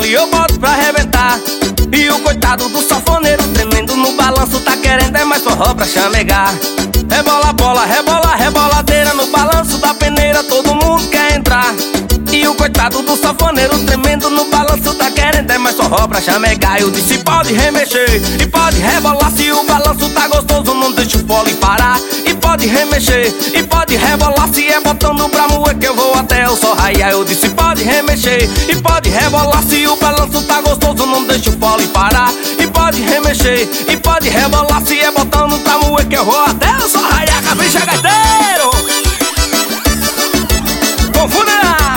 mole eu boto pra arrebentar. E o coitado do sanfoneiro tremendo no balanço tá querendo é mais forró pra chamegar. Rebola, bola, rebola, reboladeira no balanço da peneira, todo mundo quer entrar. E o coitado do sanfoneiro tremendo no balanço tá querendo é mais forró pra chamegar. Eu disse pode remexer e pode rebolar, se o balanço tá gostoso não deixa o fole parar. E pode remexer e pode rebolar, se é botando pra moer que eu vou até o sol raiar. Eu disse pode remexer e pode rebolar, se o balanço tá gostoso não deixa o fole parar. E pode remexer e pode rebolar, se é botando pra moer que eu vou até o sol raiar. Capricha, gaiteiro! Confunde não!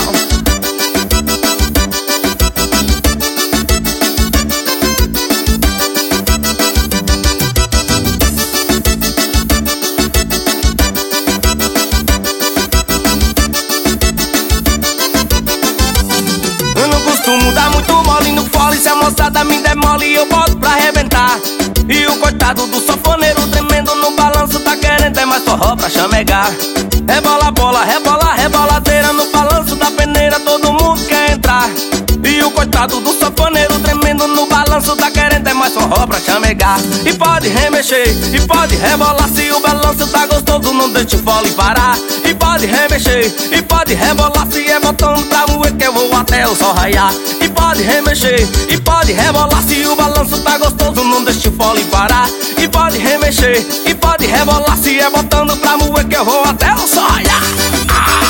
Dá muito mole no fole, se a moçada me der mole eu boto pra arrebentar. E o coitado do sanfoneiro tremendo no balanço tá querendo é mais forró pra chamegar. Rebola, bola, rebola, reboladeira no balanço da peneira, todo mundo quer entrar. E o coitado do sanfoneiro tremendo no balanço tá querendo é mais forró pra chamegar. E pode remexer e pode rebolar, se o balanço tá gostoso não deixa o fole parar. E pode remexer e pode rebolar, se é botando pra moer que eu vou até o sol raiar. E pode remexer e pode rebolar, se o balanço tá gostoso não deixa o fole parar. E pode remexer e pode rebolar, se é botando pra moer que eu vou até o sol raiar.